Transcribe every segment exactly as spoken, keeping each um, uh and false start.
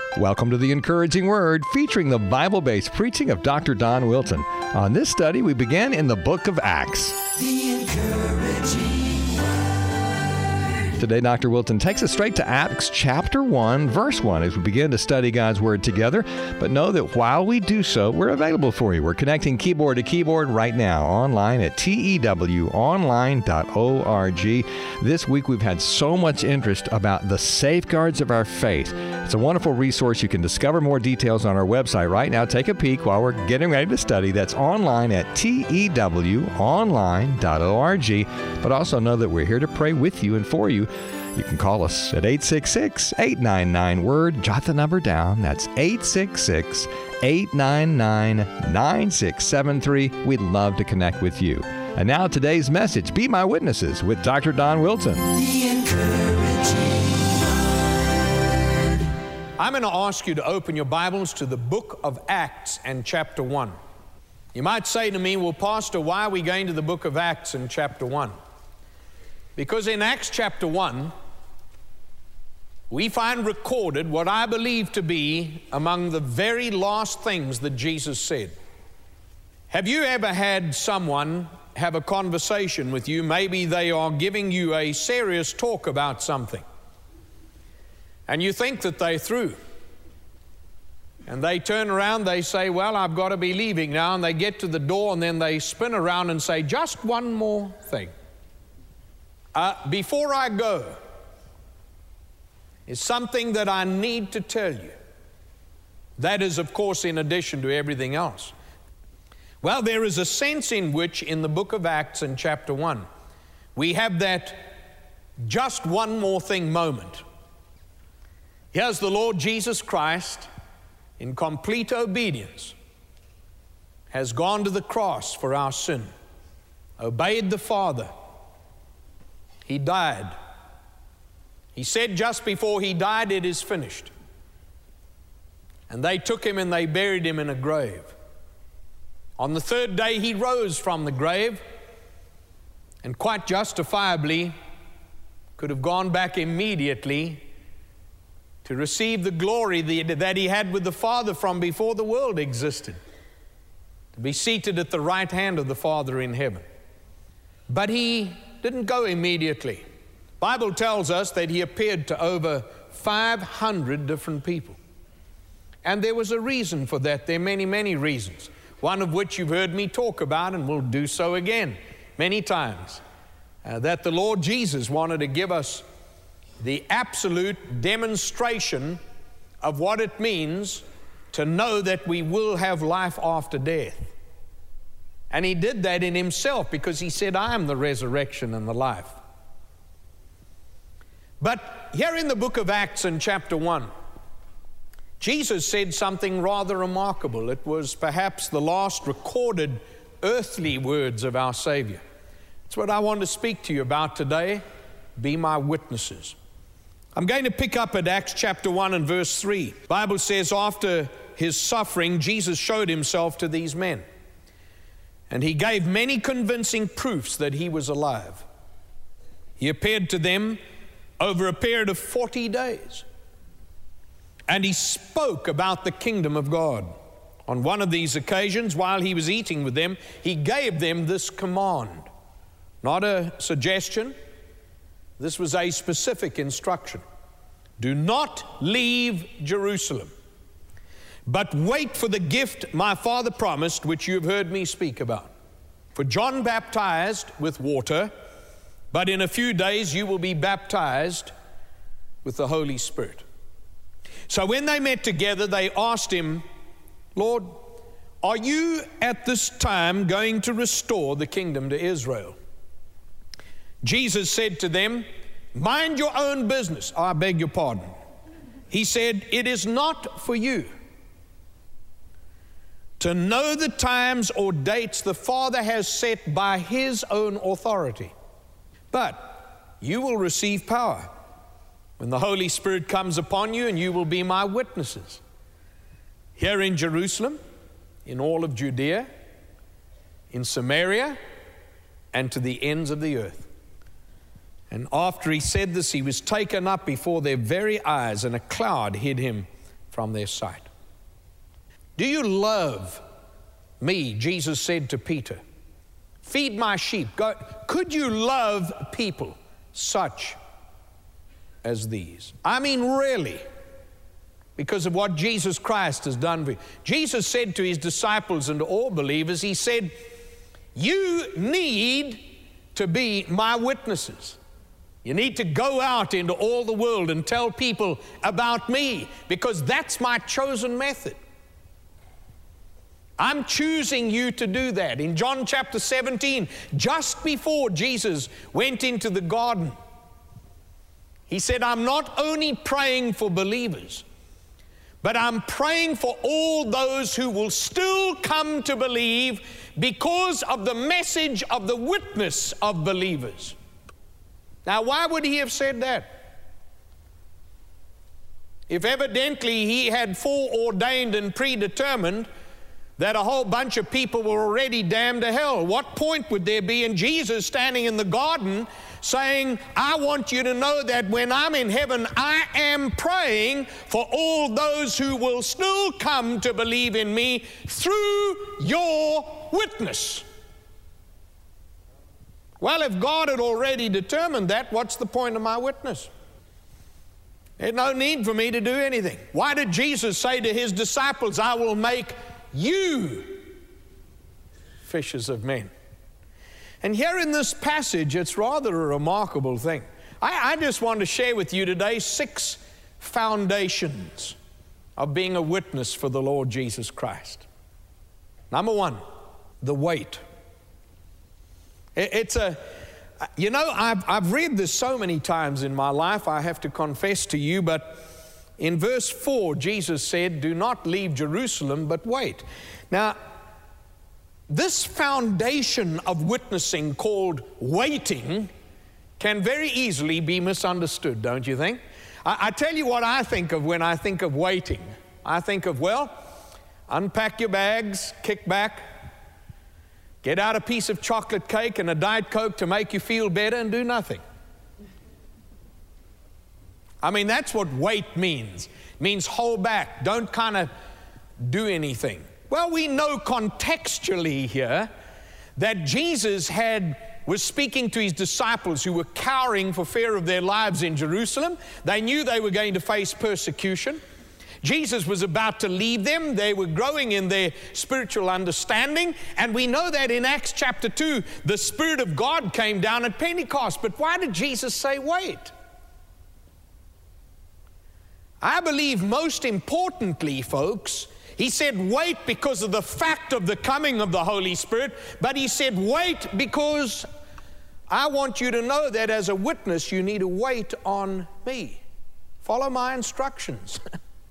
Welcome to The Encouraging Word, featuring the Bible-based preaching of Doctor Don Wilson. On this study, we begin in the book of Acts. The Encouraging Word. Today, Doctor Wilson takes us straight to Acts chapter one, verse one, as we begin to study God's Word together. But know that while we do so, we're available for you. We're connecting keyboard to keyboard right now, online at T E W online dot org. This week, we've had so much interest about the safeguards of our faith. It's a wonderful resource. You can discover more details on our website right now. Take a peek while we're getting ready to study. That's online at T E W online dot org. But also know that we're here to pray with you and for you. You can call us at eight six six, eight nine nine, WORD. Jot the number down. That's eight six six, eight nine nine, nine six seven three. We'd love to connect with you. And now today's message, Be My Witnesses, with Doctor Don Wilson. The Encouraging Word. I'm going to ask you to open your Bibles to the book of Acts and chapter one. You might say to me, well, Pastor, why are we going to the book of Acts and chapter one? Because in Acts chapter one, we find recorded what I believe to be among the very last things that Jesus said. Have you ever had someone have a conversation with you? Maybe they are giving you a serious talk about something, and you think that they're through. And they turn around, they say, well, I've got to be leaving now. And they get to the door, and then they spin around and say, just one more thing. Uh, before I go, is something that I need to tell you. That is, of course, in addition to everything else. Well, there is a sense in which in the book of Acts in chapter one, we have that just one more thing moment. Here's the Lord Jesus Christ in complete obedience, has gone to the cross for our sin, obeyed the Father. He died. He said just before he died, it is finished. And they took him and they buried him in a grave. On the third day, he rose from the grave and quite justifiably could have gone back immediately to receive the glory that he had with the Father from before the world existed, to be seated at the right hand of the Father in heaven. But he didn't go immediately. The Bible tells us that he appeared to over five hundred different people. And there was a reason for that. There are many, many reasons. One of which you've heard me talk about, and will do so again many times, uh, that the Lord Jesus wanted to give us the absolute demonstration of what it means to know that we will have life after death. And he did that in himself, because he said, I am the resurrection and the life. But here in the book of Acts in chapter one, Jesus said something rather remarkable. It was perhaps the last recorded earthly words of our Savior. It's what I want to speak to you about today. Be my witnesses. I'm going to pick up at Acts chapter one and verse three. The Bible says, after his suffering, Jesus showed himself to these men, and he gave many convincing proofs that he was alive. He appeared to them over a period of forty days. And he spoke about the kingdom of God. On one of these occasions, while he was eating with them, he gave them this command. Not a suggestion. This was a specific instruction. Do not leave Jerusalem, but wait for the gift my Father promised, which you have heard me speak about. For John baptized with water, but in a few days you will be baptized with the Holy Spirit. So when they met together, they asked him, Lord, are you at this time going to restore the kingdom to Israel? Jesus said to them, mind your own business. Oh, I beg your pardon. He said, it is not for you to know the times or dates the Father has set by his own authority, but you will receive power when the Holy Spirit comes upon you, and you will be my witnesses here in Jerusalem, in all of Judea, in Samaria, and to the ends of the earth. And after he said this, he was taken up before their very eyes, and a cloud hid him from their sight. Do you love me? Jesus said to Peter. Feed my sheep. Go. Could you love people such as these? I mean, really, because of what Jesus Christ has done for you. Jesus said to his disciples and to all believers, he said, you need to be my witnesses. You need to go out into all the world and tell people about me, because that's my chosen method. I'm choosing you to do that. In John chapter seventeen, just before Jesus went into the garden, he said, I'm not only praying for believers, but I'm praying for all those who will still come to believe because of the message of the witness of believers. Now, why would he have said that? If evidently he had foreordained and predetermined that a whole bunch of people were already damned to hell, what point would there be in Jesus standing in the garden saying, I want you to know that when I'm in heaven, I am praying for all those who will still come to believe in me through your witness? Well, if God had already determined that, what's the point of my witness? There's no need for me to do anything. Why did Jesus say to his disciples, I will make you fishers of men? And here in this passage, it's rather a remarkable thing. I, I just want to share with you today six foundations of being a witness for the Lord Jesus Christ. Number one, the weight. It, it's a, you know, I've, I've read this so many times in my life, I have to confess to you, but in verse four, Jesus said, do not leave Jerusalem, but wait. Now, this foundation of witnessing called waiting can very easily be misunderstood, don't you think? I, I tell you what I think of when I think of waiting. I think of, well, unpack your bags, kick back, get out a piece of chocolate cake and a Diet Coke to make you feel better, and do nothing. I mean, that's what wait means. It means hold back, don't kind of do anything. Well, we know contextually here that Jesus had was speaking to his disciples who were cowering for fear of their lives in Jerusalem. They knew they were going to face persecution. Jesus was about to leave them. They were growing in their spiritual understanding. And we know that in Acts chapter two, the Spirit of God came down at Pentecost. But why did Jesus say wait? I believe most importantly, folks, he said wait because of the fact of the coming of the Holy Spirit, but he said wait because I want you to know that as a witness you need to wait on me. Follow my instructions.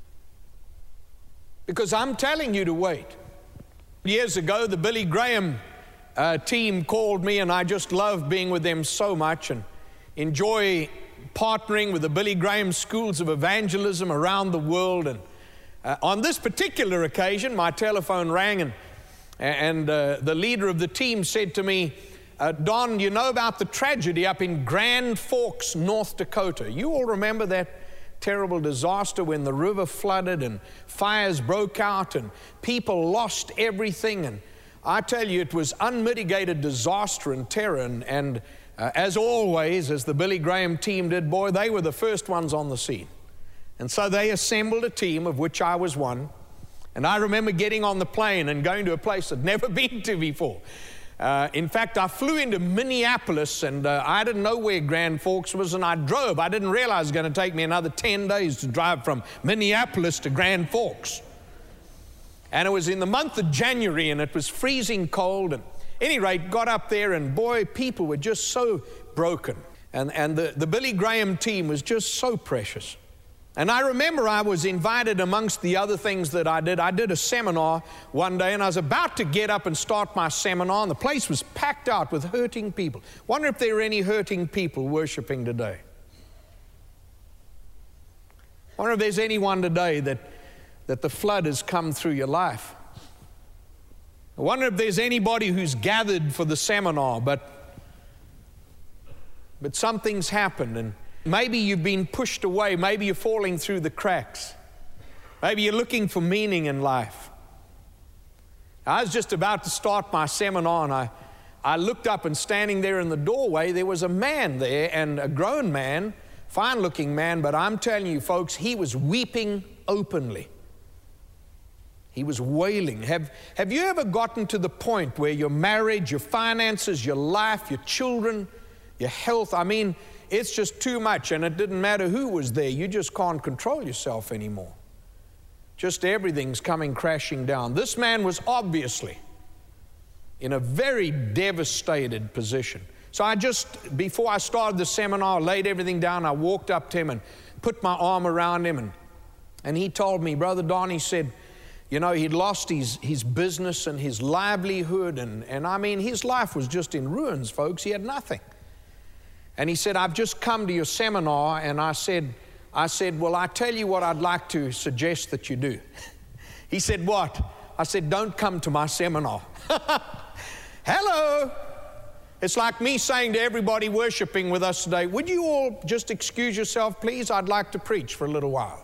Because I'm telling you to wait. Years ago, the Billy Graham uh, team called me, and I just love being with them so much and enjoy partnering with the Billy Graham schools of evangelism around the world. And Uh, on this particular occasion, my telephone rang, and, and uh, the leader of the team said to me, uh, Don, you know about the tragedy up in Grand Forks, North Dakota? You all remember that terrible disaster when the river flooded and fires broke out and people lost everything. And I tell you, it was unmitigated disaster and terror. And, and uh, as always, as the Billy Graham team did, boy, they were the first ones on the scene. And so they assembled a team, of which I was one. And I remember getting on the plane and going to a place I'd never been to before. Uh, in fact, I flew into Minneapolis, and uh, I didn't know where Grand Forks was, and I drove. I didn't realize it was going to take me another ten days to drive from Minneapolis to Grand Forks. And it was in the month of January, and it was freezing cold. And at any rate, got up there, and boy, people were just so broken. And, and the, the Billy Graham team was just so precious. And I remember I was invited amongst the other things that I did. I did a seminar one day, and I was about to get up and start my seminar, and the place was packed out with hurting people. Wonder if there are any hurting people worshiping today. Wonder if there's anyone today that, that the flood has come through your life. I wonder if there's anybody who's gathered for the seminar, but, but something's happened, and maybe you've been pushed away. Maybe you're falling through the cracks. Maybe you're looking for meaning in life. I was just about to start my seminar, and I, I looked up, and standing there in the doorway, there was a man there, and a grown man, fine-looking man, but I'm telling you, folks, he was weeping openly. He was wailing. Have, have you ever gotten to the point where your marriage, your finances, your life, your children, your health, I mean, it's just too much, and it didn't matter who was there. You just can't control yourself anymore. Just everything's coming crashing down. This man was obviously in a very devastated position. So I just, before I started the seminar, laid everything down. I walked up to him and put my arm around him, and, and he told me, Brother Don, he said, you know, he'd lost his, his business and his livelihood, and, and I mean, his life was just in ruins, folks. He had nothing. And he said, I've just come to your seminar, and I said, I said, well, I tell you what I'd like to suggest that you do. He said, what? I said, don't come to my seminar. Hello. It's like me saying to everybody worshiping with us today, would you all just excuse yourself, please? I'd like to preach for a little while.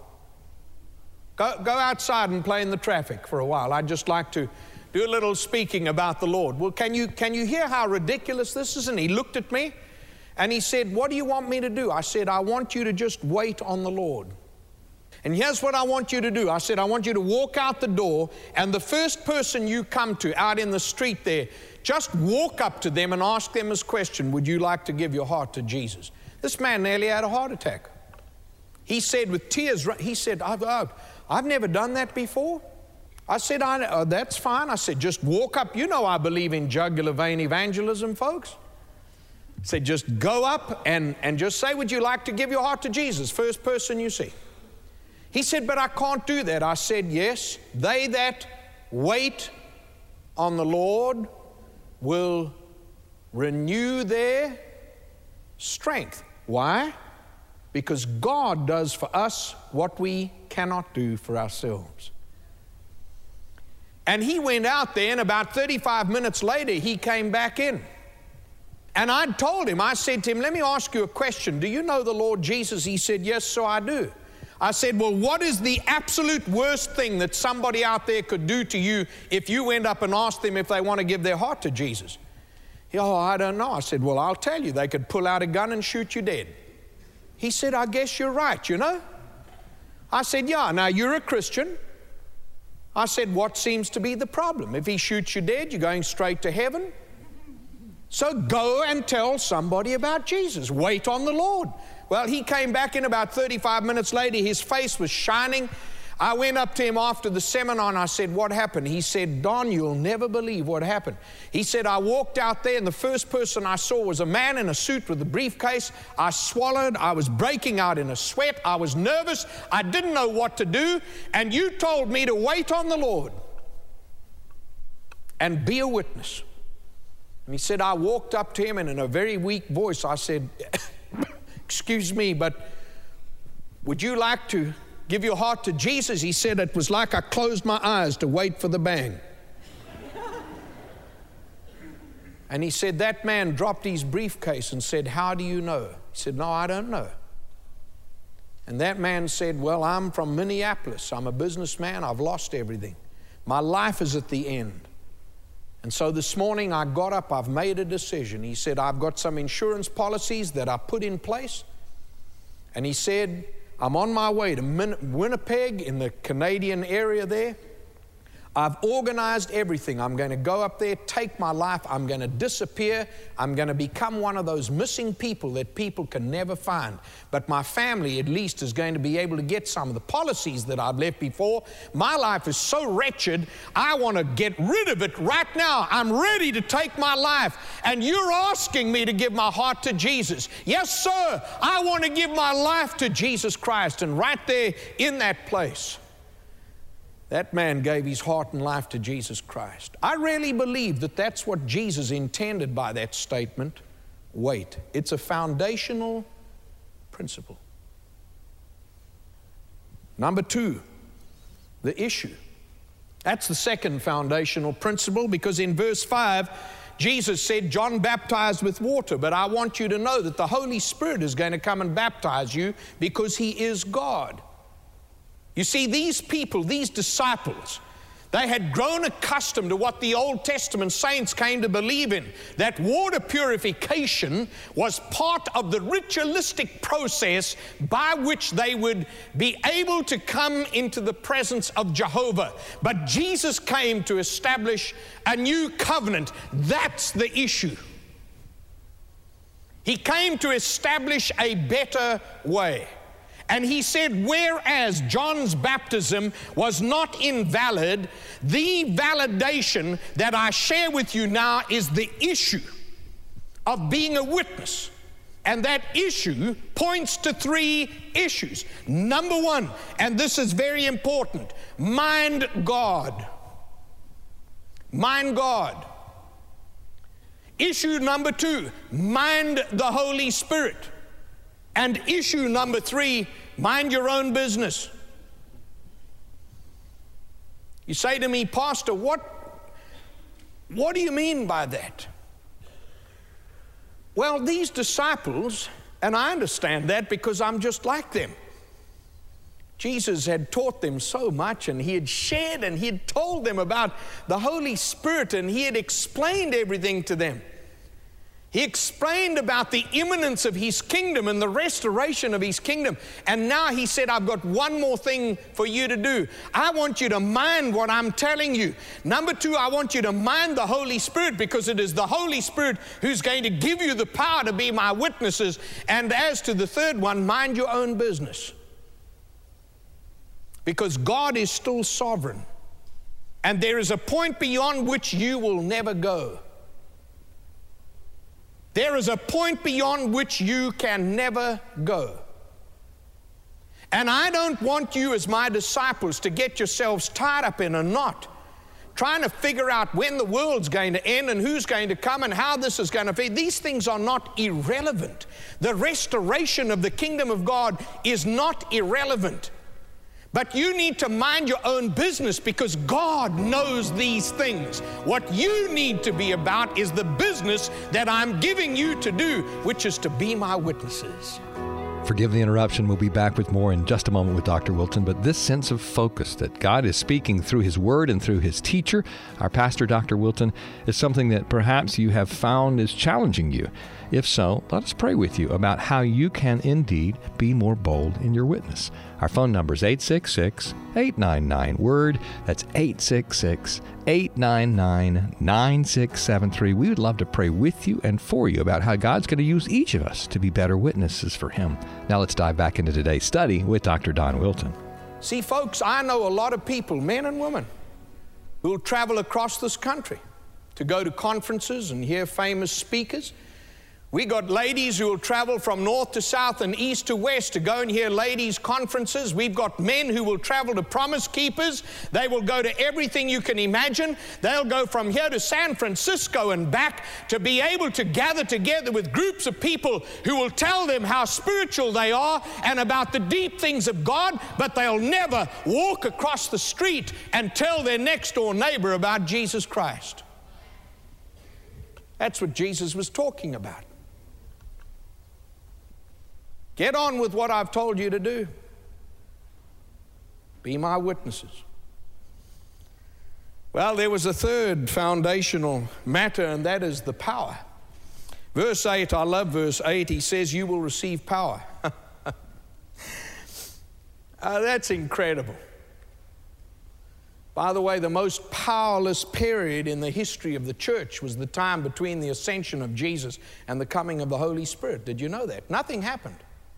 Go, go outside and play in the traffic for a while. I'd just like to do a little speaking about the Lord. Well, can you, can you hear how ridiculous this is? And he looked at me, and he said, what do you want me to do? I said, I want you to just wait on the Lord. And here's what I want you to do. I said, I want you to walk out the door, and the first person you come to out in the street there, just walk up to them and ask them this question, would you like to give your heart to Jesus? This man nearly had a heart attack. He said with tears, he said, I've, I've, I've never done that before. I said, I, oh, that's fine. I said, just walk up. You know I believe in jugular vein evangelism, folks. I said, just go up and, and just say, would you like to give your heart to Jesus? First person you see. He said, but I can't do that. I said, yes, they that wait on the Lord will renew their strength. Why? Because God does for us what we cannot do for ourselves. And he went out there, and about thirty-five minutes later, he came back in. And I told him, I said to him, let me ask you a question. Do you know the Lord Jesus? He said, yes, so I do. I said, well, what is the absolute worst thing that somebody out there could do to you if you went up and asked them if they want to give their heart to Jesus? He, oh, I don't know. I said, well, I'll tell you. They could pull out a gun and shoot you dead. He said, I guess you're right, you know. I said, yeah, now you're a Christian. I said, what seems to be the problem? If he shoots you dead, you're going straight to heaven. So go and tell somebody about Jesus. Wait on the Lord. Well, he came back in about thirty-five minutes later. His face was shining. I went up to him after the seminar and I said, what happened? He said, Don, you'll never believe what happened. He said, I walked out there and the first person I saw was a man in a suit with a briefcase. I swallowed. I was breaking out in a sweat. I was nervous. I didn't know what to do. And you told me to wait on the Lord and be a witness. And he said, I walked up to him and in a very weak voice, I said, excuse me, but would you like to give your heart to Jesus? He said, it was like I closed my eyes to wait for the bang. And he said, that man dropped his briefcase and said, how do you know? He said, no, I don't know. And that man said, well, I'm from Minneapolis. I'm a businessman. I've lost everything. My life is at the end. And so this morning I got up, I've made a decision. He said, I've got some insurance policies that I put in place. And he said, I'm on my way to Min- Winnipeg in the Canadian area there. I've organized everything. I'm going to go up there, take my life. I'm going to disappear. I'm going to become one of those missing people that people can never find. But my family, at least, is going to be able to get some of the policies that I've left before. My life is so wretched, I want to get rid of it right now. I'm ready to take my life. And you're asking me to give my heart to Jesus. Yes, sir, I want to give my life to Jesus Christ. And right there in that place, that man gave his heart and life to Jesus Christ. I really believe that that's what Jesus intended by that statement. Wait. It's a foundational principle. Number two, the issue. That's the second foundational principle, because in verse five, Jesus said, John baptized with water, but I want you to know that the Holy Spirit is going to come and baptize you because He is God. You see, these people, these disciples, they had grown accustomed to what the Old Testament saints came to believe in, that water purification was part of the ritualistic process by which they would be able to come into the presence of Jehovah. But Jesus came to establish a new covenant. That's the issue. He came to establish a better way. And he said, whereas John's baptism was not invalid, the validation that I share with you now is the issue of being a witness. And that issue points to three issues. Number one, and this is very important, mind God. Mind God. Issue number two, mind the Holy Spirit. And issue number three, mind your own business. You say to me, Pastor, what, what do you mean by that? Well, these disciples, and I understand that because I'm just like them. Jesus had taught them so much, and he had shared and he had told them about the Holy Spirit, and he had explained everything to them. He explained about the imminence of his kingdom and the restoration of his kingdom. And now he said, I've got one more thing for you to do. I want you to mind what I'm telling you. Number two, I want you to mind the Holy Spirit, because it is the Holy Spirit who's going to give you the power to be my witnesses. And as to the third one, mind your own business. Because God is still sovereign. And there is a point beyond which you will never go. There is a point beyond which you can never go. And I don't want you as my disciples to get yourselves tied up in a knot, trying to figure out when the world's going to end and who's going to come and how this is going to be. These things are not irrelevant. The restoration of the kingdom of God is not irrelevant. But you need to mind your own business, because God knows these things. What you need to be about is the business that I'm giving you to do, which is to be my witnesses. Forgive the interruption. We'll be back with more in just a moment with Doctor Wilton. But this sense of focus that God is speaking through His Word and through His teacher, our pastor, Doctor Wilton, is something that perhaps you have found is challenging you. If so, let us pray with you about how you can indeed be more bold in your witness. Our phone number is eight six six, eight nine nine, WORD. That's eight six six, eight nine nine, nine six seven three. We would love to pray with you and for you about how God's going to use each of us to be better witnesses for Him. Now let's dive back into today's study with Doctor Don Wilton. See, folks, I know a lot of people, men and women, who will travel across this country to go to conferences and hear famous speakers. We got ladies who will travel from north to south and east to west to go and hear ladies' conferences. We've got men who will travel to Promise Keepers. They will go to everything you can imagine. They'll go from here to San Francisco and back to be able to gather together with groups of people who will tell them how spiritual they are and about the deep things of God, but they'll never walk across the street and tell their next door neighbor about Jesus Christ. That's what Jesus was talking about. Get on with what I've told you to do. Be my witnesses. Well, there was a third foundational matter, and that is the power. Verse eight, I love verse eight. He says, you will receive power. uh, that's incredible. By the way, the most powerless period in the history of the church was the time between the ascension of Jesus and the coming of the Holy Spirit. Did you know that? Nothing happened.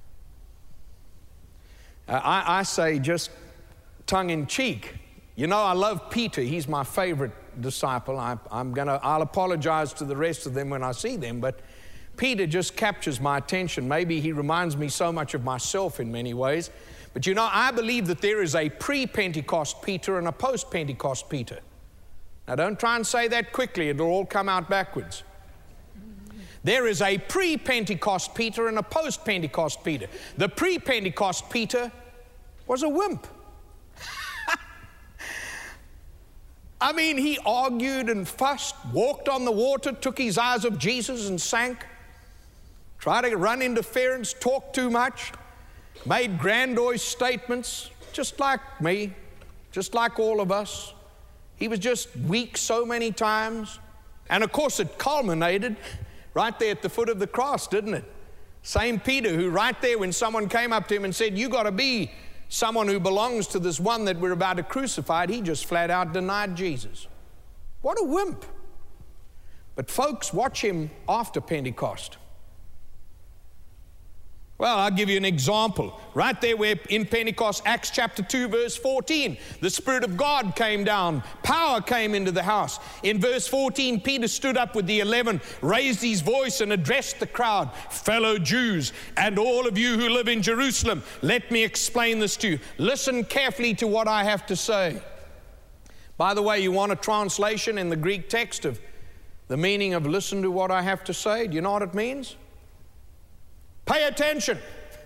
Uh, I, I say just tongue-in-cheek, you know, I love Peter. He's my favorite disciple. I, I'm gonna, I'll apologize to the rest of them when I see them, but Peter just captures my attention. Maybe he reminds me so much of myself in many ways. But you know, I believe that there is a pre-Pentecost Peter and a post-Pentecost Peter. Now, don't try and say that quickly. It'll all come out backwards. There is a pre-Pentecost Peter and a post-Pentecost Peter. The pre-Pentecost Peter was a wimp. I mean, he argued and fussed, walked on the water, took his eyes off Jesus and sank, tried to run interference, talked too much, made grandiose statements, just like me, just like all of us. He was just weak so many times. And of course it culminated right there at the foot of the cross, didn't it? Same Peter who right there when someone came up to him and said, you got to be someone who belongs to this one that we're about to crucify, he just flat out denied Jesus. What a wimp. But folks, watch him after Pentecost. Well, I'll give you an example. Right there where in Pentecost, Acts chapter two, verse fourteen, the Spirit of God came down. Power came into the house. In verse fourteen, Peter stood up with the eleven, raised his voice and addressed the crowd. Fellow Jews, and all of you who live in Jerusalem, let me explain this to you. Listen carefully to what I have to say. By the way, you want a translation in the Greek text of the meaning of listen to what I have to say? Do you know what it means? Pay attention.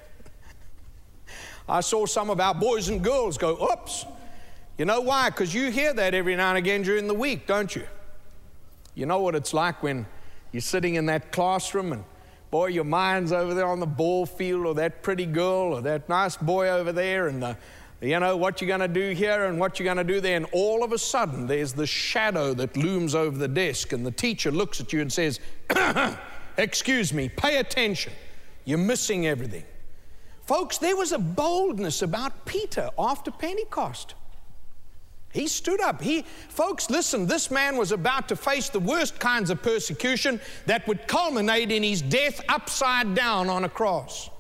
I saw some of our boys and girls go, oops. You know why? Because you hear that every now and again during the week, don't you? You know what it's like when you're sitting in that classroom and, boy, your mind's over there on the ball field, or that pretty girl or that nice boy over there, and the, you know what you're going to do here and what you're going to do there, and all of a sudden there's the shadow that looms over the desk, and the teacher looks at you and says, excuse me, pay attention. You're missing everything. Folks, there was a boldness about Peter after Pentecost. He stood up. He, folks, listen, this man was about to face the worst kinds of persecution that would culminate in his death upside down on a cross.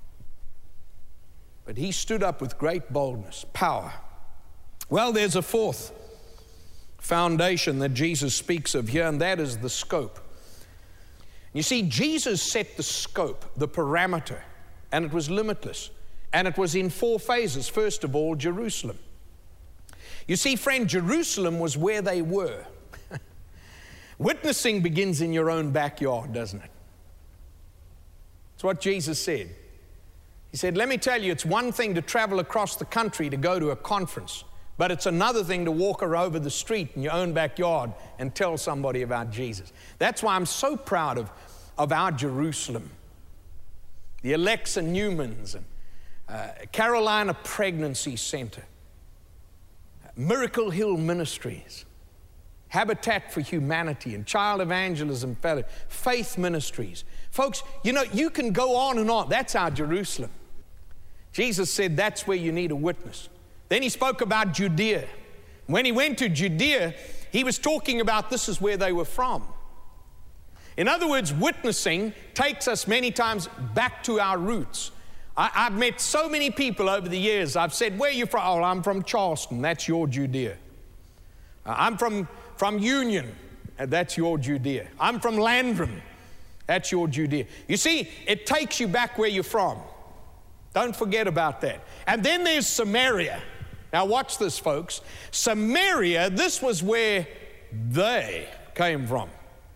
But he stood up with great boldness, power. Well, there's a fourth foundation that Jesus speaks of here, and that is the scope. You see, Jesus set the scope, the parameter, and it was limitless. And it was in four phases. First of all, Jerusalem. You see, friend, Jerusalem was where they were. Witnessing begins in your own backyard, doesn't it? It's what Jesus said. He said, let me tell you, it's one thing to travel across the country to go to a conference, but it's another thing to walk over the street in your own backyard and tell somebody about Jesus. That's why I'm so proud of, of our Jerusalem. The Alexa Newmans, and uh, Carolina Pregnancy Center, Miracle Hill Ministries, Habitat for Humanity, and Child Evangelism Fellow, Faith Ministries. Folks, you know, you can go on and on. That's our Jerusalem. Jesus said that's where you need a witness. Then he spoke about Judea. When he went to Judea, he was talking about this is where they were from. In other words, witnessing takes us many times back to our roots. I, I've met so many people over the years. I've said, where are you from? Oh, I'm from Charleston. That's your Judea. Uh, I'm from, from Union. And that's your Judea. I'm from Landrum. That's your Judea. You see, it takes you back where you're from. Don't forget about that. And then there's Samaria. Now watch this, folks. Samaria, this was where they came from.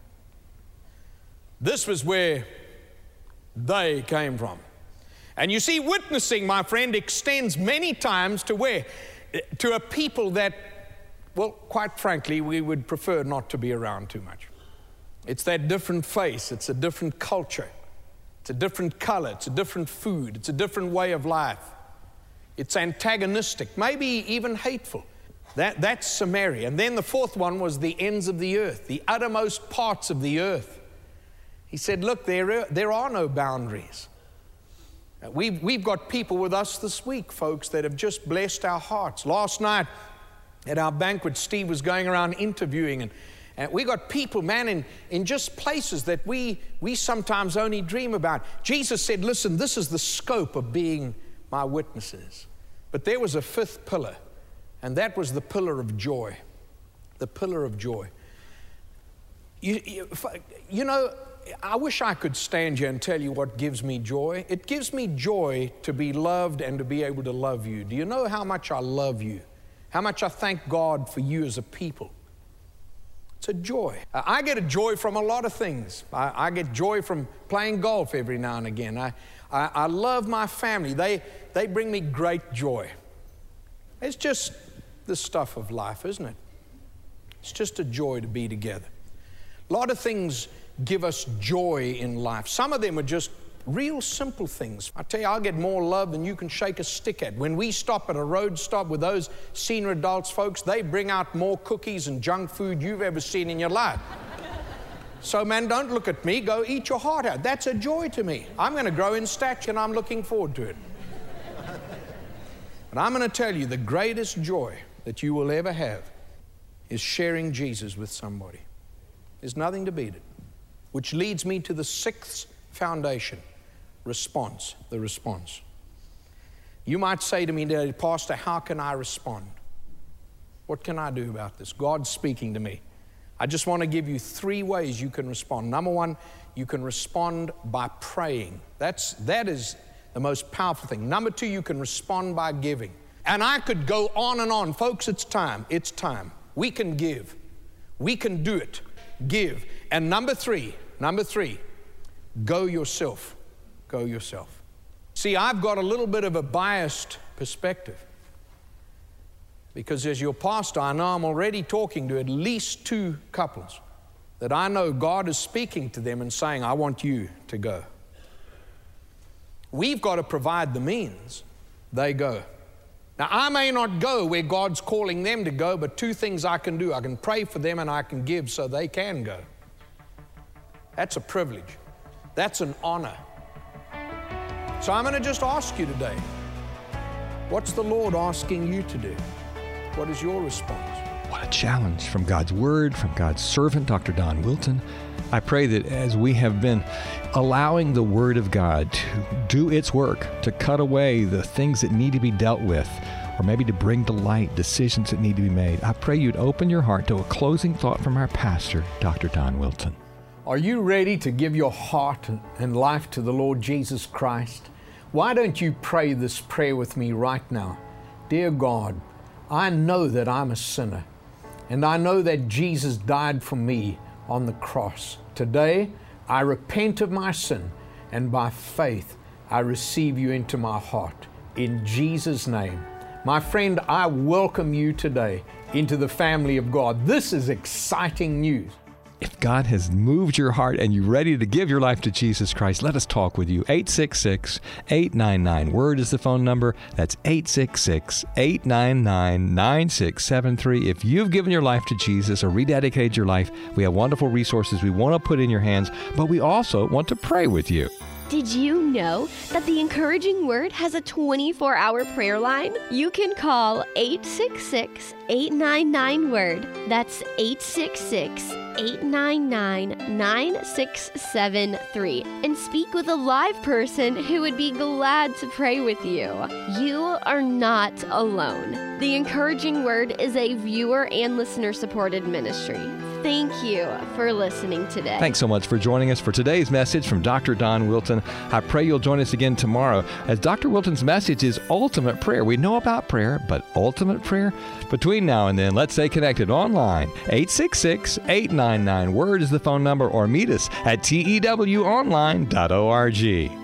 This was where they came from. And you see, witnessing, my friend, extends many times to where? To a people that, well, quite frankly, we would prefer not to be around too much. It's that different face. It's a different culture. It's a different color. It's a different food. It's a different way of life. It's antagonistic, maybe even hateful. That, that's Samaria. And then the fourth one was the ends of the earth, the uttermost parts of the earth. He said, look, there, there are no boundaries. We've, we've got people with us this week, folks, that have just blessed our hearts. Last night at our banquet, Steve was going around interviewing, and, and we got people, man, in, in just places that we, we sometimes only dream about. Jesus said, listen, this is the scope of being my witnesses. But there was a fifth pillar, and that was the pillar of joy. The pillar of joy. You, you, you know, I wish I could stand here and tell you what gives me joy. It gives me joy to be loved and to be able to love you. Do you know how much I love you? How much I thank God for you as a people? It's a joy. I get a joy from a lot of things. I, I get joy from playing golf every now and again. I, I, I love my family. They, they bring me great joy. It's just the stuff of life, isn't it? It's just a joy to be together. A lot of things give us joy in life. Some of them are just Real simple things. I tell you, I'll get more love than you can shake a stick at. When we stop at a road stop with those senior adults, folks, they bring out more cookies and junk food you've ever seen in your life. So, man, don't look at me. Go eat your heart out. That's a joy to me. I'm going to grow in stature, and I'm looking forward to it. But I'm going to tell you, the greatest joy that you will ever have is sharing Jesus with somebody. There's nothing to beat it. Which leads me to the sixth foundation. Response, the response. You might say to me today, Pastor, how can I respond? What can I do about this? God's speaking to me. I just want to give you three ways you can respond. Number one, you can respond by praying. That's, that is the most powerful thing. Number two, you can respond by giving. And I could go on and on. Folks, it's time. It's time. We can give. We can do it. Give. And number three, number three, go yourself. Go yourself. See, I've got a little bit of a biased perspective because as your pastor, I know I'm already talking to at least two couples that I know God is speaking to them and saying, I want you to go. We've got to provide the means. They go. Now, I may not go where God's calling them to go, but two things I can do. I can pray for them and I can give so they can go. That's a privilege. That's an honor. So I'm going to just ask you today, what's the Lord asking you to do? What is your response? What a challenge from God's Word, from God's servant, Doctor Don Wilton. I pray that as we have been allowing the Word of God to do its work, to cut away the things that need to be dealt with, or maybe to bring to light decisions that need to be made, I pray you'd open your heart to a closing thought from our pastor, Doctor Don Wilton. Are you ready to give your heart and life to the Lord Jesus Christ? Why don't you pray this prayer with me right now? Dear God, I know that I'm a sinner, and I know that Jesus died for me on the cross. Today, I repent of my sin, and by faith, I receive you into my heart. In Jesus' name. My friend, I welcome you today into the family of God. This is exciting news. If God has moved your heart and you're ready to give your life to Jesus Christ, let us talk with you. eight six six, eight nine nine, WORD is the phone number. That's eight six six, eight nine nine, nine six seven three. If you've given your life to Jesus or rededicated your life, we have wonderful resources we want to put in your hands, but we also want to pray with you. Did you know that the Encouraging Word has a twenty-four hour prayer line? You can call eight six six, eight nine nine, WORD. That's eight six six, eight nine nine, nine six seven three and speak with a live person who would be glad to pray with you. You are not alone. The Encouraging Word is a viewer and listener supported ministry. Thank you for listening today. Thanks so much for joining us for today's message from Doctor Don Wilton. I pray you'll join us again tomorrow as Doctor Wilton's message is ultimate prayer. We know about prayer, but ultimate prayer? Between now and then, let's stay connected online. eight six six, eight nine nine, WORD is the phone number, or meet us at T E W online dot org.